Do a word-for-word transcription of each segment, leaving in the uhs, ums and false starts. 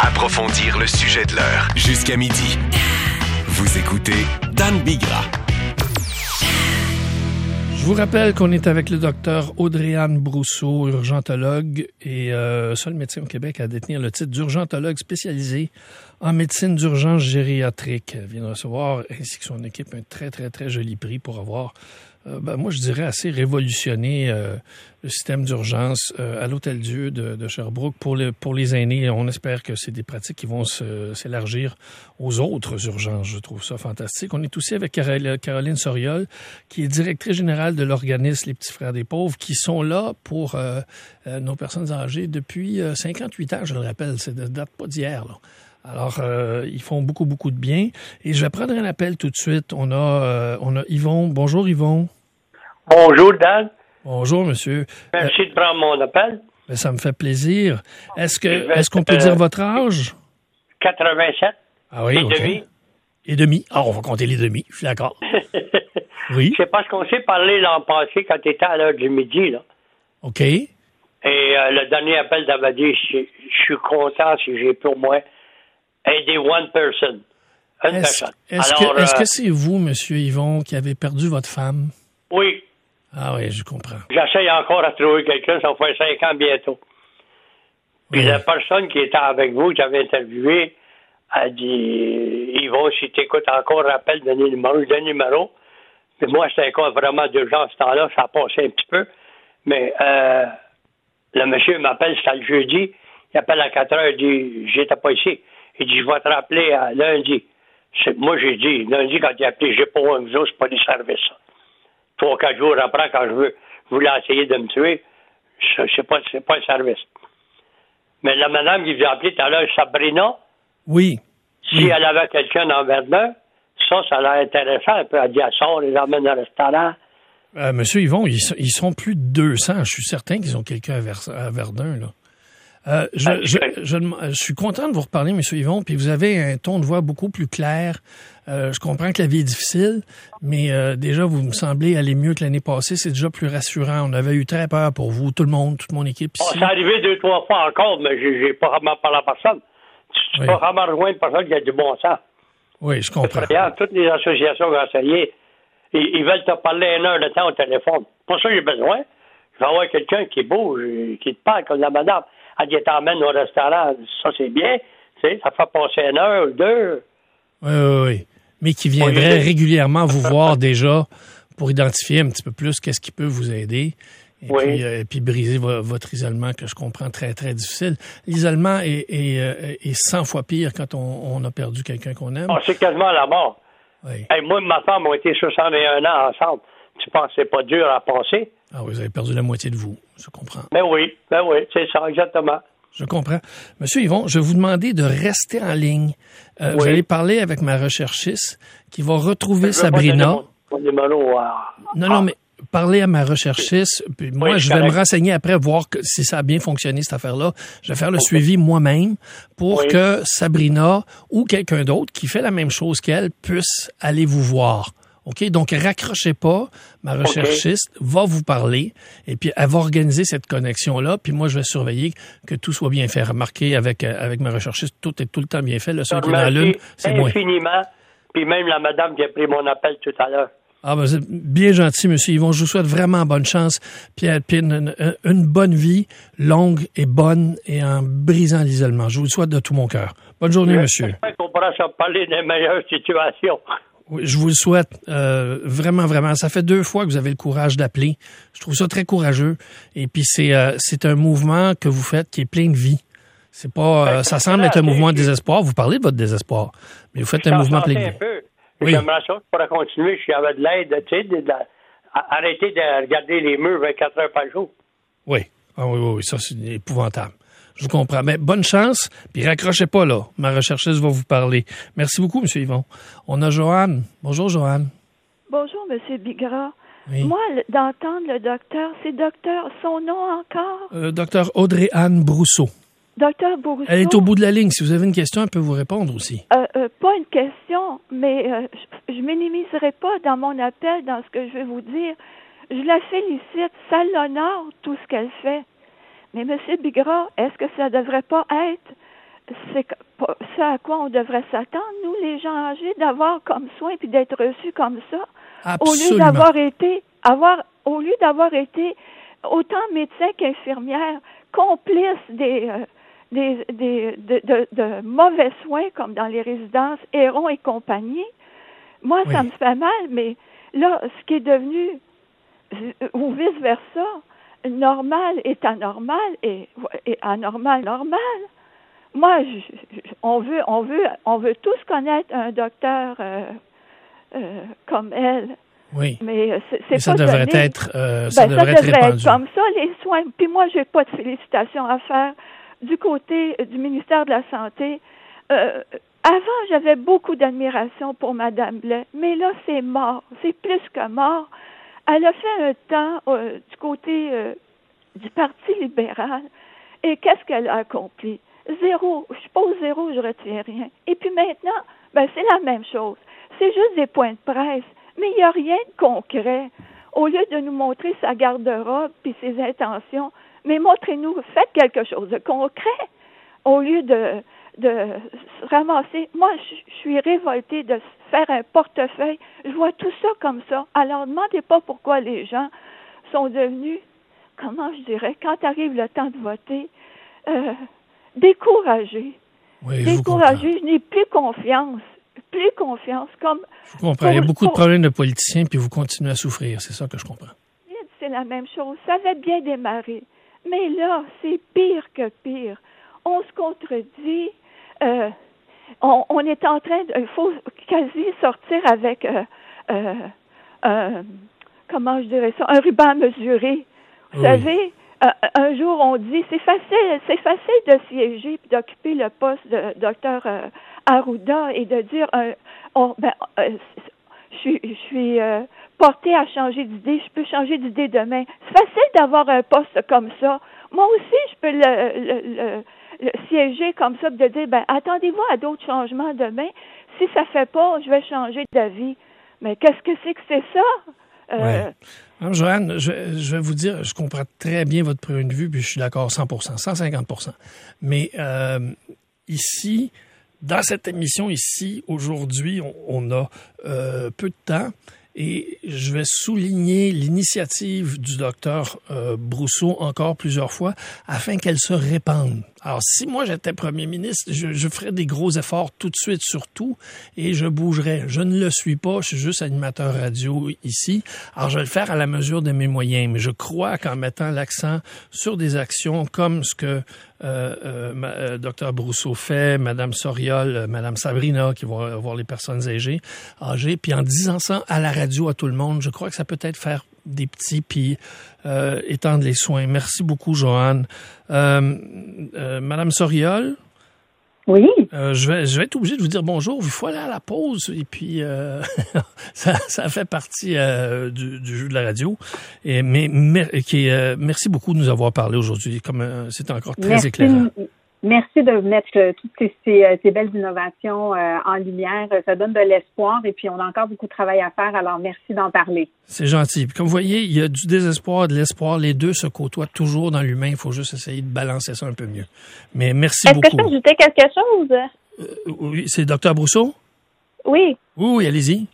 Approfondir le sujet de l'heure. Jusqu'à midi. Vous écoutez Dan Bigra. Je vous rappelle qu'on est avec le docteur Audrey-Anne Brousseau, urgentologue et euh, seul médecin au Québec à détenir le titre d'urgentologue spécialisé en médecine d'urgence gériatrique. Elle vient de recevoir, ainsi que son équipe, un très, très, très joli prix pour avoir, euh, ben, moi je dirais, assez révolutionné euh, le système d'urgence euh, à l'Hôtel-Dieu de, de Sherbrooke pour, le, pour les aînés. On espère que c'est des pratiques qui vont se, s'élargir aux autres urgences. Je trouve ça fantastique. On est aussi avec Caroline Soriol, qui est directrice générale de l'organisme Les Petits Frères des Pauvres, qui sont là pour euh, euh, nos personnes âgées depuis euh, cinquante-huit ans, je le rappelle. Ça ne date pas d'hier, là. Alors, euh, ils font beaucoup, beaucoup de bien. Et je vais prendre un appel tout de suite. On a, euh, on a Yvon. Bonjour, Yvon. Bonjour, Dan. Bonjour, monsieur. Merci euh, de prendre mon appel. Ben, ça me fait plaisir. Est-ce que, est-ce qu'on peut euh, dire votre âge? quatre-vingt-sept. Ah oui, et okay. demi. Et demi. Ah, on va compter les demi. Je suis d'accord. Oui. C'est parce qu'on s'est parlé l'an passé quand tu étais à l'heure du midi, là. OK. Et euh, le dernier appel t'avait dit, je, je suis content si j'ai pour moi aider one person. Une est-ce, personne. Est-ce, Alors, que, est-ce euh, que c'est vous, monsieur Yvon, qui avez perdu votre femme? Oui. Ah oui, je comprends. J'essaye encore à trouver quelqu'un, ça fait cinq ans bientôt. Puis oui. La personne qui était avec vous, que j'avais interviewé, a dit, Yvon, si tu écoutes encore, rappelle, donne le numéro, je donne le numéro. Puis moi, c'était un cas vraiment d'urgence ce temps-là, ça a passé un petit peu. Mais euh, le monsieur m'appelle, c'était le jeudi, il appelle à quatre heures, il dit, j'étais pas ici. Il dit, je vais te rappeler à lundi. C'est, moi, j'ai dit, lundi, quand il a appelé, j'ai pas un visage, c'est pas des services, ça. Trois, quatre jours après, quand je veux, je voulais essayer de me tuer, c'est, c'est pas, c'est pas un service. Mais la madame qui vous a appelé tout à l'heure, Sabrina, oui. si oui. elle avait quelqu'un dans Verdun, ça, ça a l'air intéressant. Elle peut dire, elle sort, les emmène au restaurant. Euh, Monsieur Yvon, ils, ils sont plus de deux cents. Je suis certain qu'ils ont quelqu'un à, Vers, à Verdun, là. Euh, je, je, je, je, je suis content de vous reparler, M. Yvon, puis vous avez un ton de voix beaucoup plus clair. Euh, je comprends que la vie est difficile, mais euh, déjà, vous me semblez aller mieux que l'année passée. C'est déjà plus rassurant. On avait eu très peur pour vous, tout le monde, toute mon équipe ici. Oh, c'est arrivé deux, trois fois encore, mais j'ai, j'ai pas vraiment parlé à personne. Tu oui. peux vraiment rejoindre personne qui a du bon sens. Oui, je comprends. Regarde, toutes les associations conseillées, ils, ils veulent te parler une heure de temps au téléphone. Pour ça, j'ai besoin. Je vais avoir quelqu'un qui bouge, qui te parle comme la madame. Elle t'emmène au restaurant, ça c'est bien, tu sais, ça fait passer une heure ou deux. Oui, oui, oui. Mais qui viendrait oui. régulièrement vous voir déjà pour identifier un petit peu plus qu'est-ce qui peut vous aider et, oui. puis, euh, et puis briser vo- votre isolement que je comprends très, très difficile. L'isolement est, est, est, est cent fois pire quand on, on a perdu quelqu'un qu'on aime. Oh, c'est quasiment la mort. Oui. Hey, moi et ma femme ont été soixante et un ans ensemble. Tu penses que c'est pas dur à passer? Ah oui, vous avez perdu la moitié de vous, je comprends. Ben oui, ben oui, c'est ça, exactement. Je comprends. Monsieur Yvon, je vais vous demander de rester en ligne. Euh, oui. Vous allez parler avec ma recherchiste qui va retrouver je Sabrina. Mon numéro à... Non, non, mais parlez à ma recherchiste. Puis moi, oui, je vais correct. me renseigner après, voir que, si ça a bien fonctionné, cette affaire-là. Je vais faire le okay. suivi moi-même pour oui. que Sabrina ou quelqu'un d'autre qui fait la même chose qu'elle puisse aller vous voir. OK? Donc, raccrochez pas. Ma recherchiste okay. va vous parler et puis elle va organiser cette connexion-là. Puis moi, je vais surveiller que tout soit bien fait. Remarquez, avec, avec ma recherchiste, tout est tout le temps bien fait. Le seul qui est dans la lune, c'est moi. Infiniment. Puis même la madame qui a pris mon appel tout à l'heure. Ah, ben, c'est bien gentil, monsieur Yvon. Je vous souhaite vraiment bonne chance. Puis, puis une, une, une bonne vie, longue et bonne, et en brisant l'isolement. Je vous le souhaite de tout mon cœur. Bonne journée, je monsieur. J'espère qu'on pourra se parler des meilleures situations. Oui, je vous le souhaite euh, vraiment, vraiment. Ça fait deux fois que vous avez le courage d'appeler. Je trouve ça très courageux. Et puis, c'est, euh, c'est un mouvement que vous faites qui est plein de vie. C'est pas, euh, ça semble être un mouvement de désespoir. Vous parlez de votre désespoir, mais vous faites un mouvement plein de vie. Un peu. Oui. J'aimerais ça pour continuer. Je suis avec de l'aide, tu sais, de, de, de, arrêter de regarder les murs vingt-quatre heures par jour. Oui. Ah oui, oui, oui, ça, c'est épouvantable. Je vous comprends. Mais bonne chance, puis raccrochez pas là. Ma recherchiste va vous parler. Merci beaucoup, M. Yvon. On a Joanne. Bonjour, Joanne. Bonjour, M. Bigra. Oui. Moi, d'entendre le docteur, c'est docteur, son nom encore? Euh, docteur Audrey-Anne Brousseau. Docteur Brousseau. Elle est au bout de la ligne. Si vous avez une question, elle peut vous répondre aussi. Euh, euh, pas une question, mais euh, je, je minimiserai pas dans mon appel, dans ce que je vais vous dire. Je la félicite, ça l'honore, tout ce qu'elle fait. Mais M. Bigra, est-ce que ça ne devrait pas être c'est ce à quoi on devrait s'attendre, nous, les gens âgés, d'avoir comme soin puis d'être reçus comme ça. Absolument. Au lieu d'avoir été, avoir, au lieu d'avoir été autant médecins qu'infirmières complices des, euh, des, des de, de, de mauvais soins comme dans les résidences Héron et compagnie. Moi, oui. ça me fait mal, mais là, ce qui est devenu, ou vice-versa, normal est anormal et, et anormal, normal. Moi, je, je, on veut, on veut, on veut tous connaître un docteur euh, euh, comme elle. Oui. Mais c'est, c'est Mais ça pas devrait donné. être, euh, ben, ça devrait, ça être, devrait répandu. être comme ça, les soins. Puis moi, j'ai pas de félicitations à faire du côté du ministère de la Santé. Euh, avant, j'avais beaucoup d'admiration pour Mme Blais, mais là, c'est mort. C'est plus que mort. Elle a fait un temps euh, du côté euh, du Parti libéral. Et qu'est-ce qu'elle a accompli? Zéro. Je pose zéro, je retiens rien. Et puis maintenant, ben, c'est la même chose. C'est juste des points de presse. Mais il n'y a rien de concret. Au lieu de nous montrer sa garde-robe puis ses intentions, mais montrez-nous, faites quelque chose de concret. Au lieu de, de se ramasser. Moi, je suis révoltée de faire un portefeuille. Je vois tout ça comme ça. Alors, ne demandez pas pourquoi les gens sont devenus, comment je dirais, quand arrive le temps de voter, euh, découragés. Oui, découragés. Je, je n'ai plus confiance. Plus confiance. Comme je comprends. Il y a beaucoup pour... de problèmes de politiciens, puis vous continuez à souffrir. C'est ça que je comprends. C'est la même chose. Ça avait bien démarré. Mais là, c'est pire que pire. On se contredit. Euh, on, on est en train de... Il faut quasi sortir avec... Euh, euh, euh, comment je dirais ça? Un ruban mesuré. Vous oui. savez, euh, un jour, on dit, c'est facile, c'est facile de siéger et d'occuper le poste de docteur euh, Arruda et de dire, euh, oh, ben, euh, je suis, je suis euh, portée à changer d'idée, je peux changer d'idée demain. C'est facile d'avoir un poste comme ça. Moi aussi, je peux le, le, le, le siéger comme ça, de dire, ben, attendez-vous à d'autres changements demain. Si ça fait pas, je vais changer d'avis. Mais qu'est-ce que c'est que c'est ça? Euh, ouais. Alors, Joanne, je, je vais vous dire, je comprends très bien votre point de vue, puis je suis d'accord cent pour cent, cent cinquante pour cent. Mais euh, ici, dans cette émission ici, aujourd'hui, on, on a euh, peu de temps et je vais souligner l'initiative du docteur euh, Brousseau encore plusieurs fois afin qu'elle se répande. Alors, si moi j'étais premier ministre, je, je ferais des gros efforts tout de suite sur tout et je bougerais. Je ne le suis pas, je suis juste animateur radio ici. Alors, je vais le faire à la mesure de mes moyens. Mais je crois qu'en mettant l'accent sur des actions comme ce que euh, euh, euh, docteur Brousseau fait, Mme Soriol, euh, Mme Sabrina, qui vont avoir les personnes âgées, âgées, puis en disant ça à la radio à tout le monde, je crois que ça peut être faire des petits, puis euh, étendre les soins. Merci beaucoup, Joanne. Euh, euh, Madame Soriol? Oui? Euh, je, vais, je vais être obligé de vous dire bonjour. Il faut aller à la pause. Et puis, euh, ça, ça fait partie euh, du, du jeu de la radio. Et, mais mer, qui, euh, merci beaucoup de nous avoir parlé aujourd'hui. Comme euh, c'est encore très merci. éclairant. Merci de mettre euh, toutes ces, ces, ces belles innovations euh, en lumière. Ça donne de l'espoir et puis on a encore beaucoup de travail à faire. Alors, merci d'en parler. C'est gentil. Puis comme vous voyez, il y a du désespoir, de l'espoir. Les deux se côtoient toujours dans l'humain. Il faut juste essayer de balancer ça un peu mieux. Mais merci Est-ce beaucoup. Est-ce que je peux ajouter quelque chose? Euh, oui, c'est docteur Brousseau? Oui. Oui, oui, allez-y.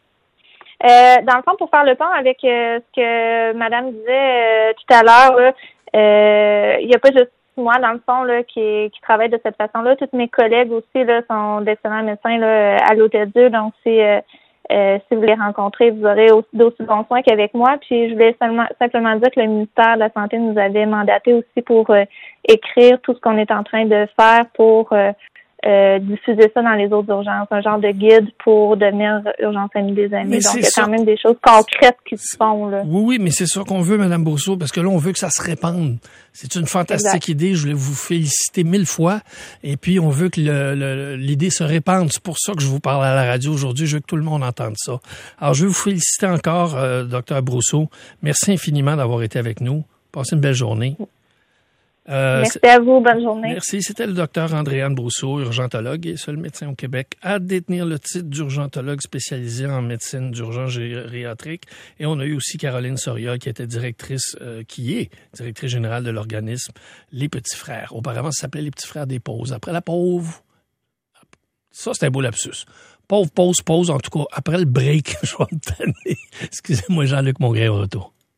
Euh, dans le fond, pour faire le pont avec euh, ce que madame disait euh, tout à l'heure, là, euh, il n'y a pas juste moi, dans le fond, là, qui, qui travaille de cette façon-là. Tous mes collègues aussi là, sont d'excellents médecins là, à l'Hôtel Dieu. Donc, si, euh, euh, si vous les rencontrez, vous aurez aussi d'aussi bons soins qu'avec moi. Puis, je voulais seulement, simplement dire que le ministère de la Santé nous avait mandaté aussi pour euh, écrire tout ce qu'on est en train de faire pour euh, euh, diffuser ça dans les autres urgences. Un genre de guide pour devenir urgence amie des amis. Mais donc, il y a ça. quand même des choses concrètes qui se font. Là. Oui, oui, mais c'est ça qu'on veut, Mme Brousseau, parce que là, on veut que ça se répande. C'est une fantastique exact. idée. Je voulais vous féliciter mille fois. Et puis, on veut que le, le, l'idée se répande. C'est pour ça que je vous parle à la radio aujourd'hui. Je veux que tout le monde entende ça. Alors, je veux vous féliciter encore, euh, docteur Brousseau. Merci infiniment d'avoir été avec nous. Passez une belle journée. Euh, Merci à vous. Bonne journée. Merci. C'était le docteur Andréane Brousseau, urgentologue et seul médecin au Québec à détenir le titre d'urgentologue spécialisé en médecine d'urgence gériatrique. Et on a eu aussi Caroline Soria, qui était directrice, euh, qui est directrice générale de l'organisme Les Petits Frères. Auparavant, ça s'appelait Les Petits Frères des Pauses. Après la pauvre, ça, c'est un beau lapsus. Pauvre, pause, pause, en tout cas, après le break, je vais me tanner. Excusez-moi, Jean-Luc Mongrain au retour.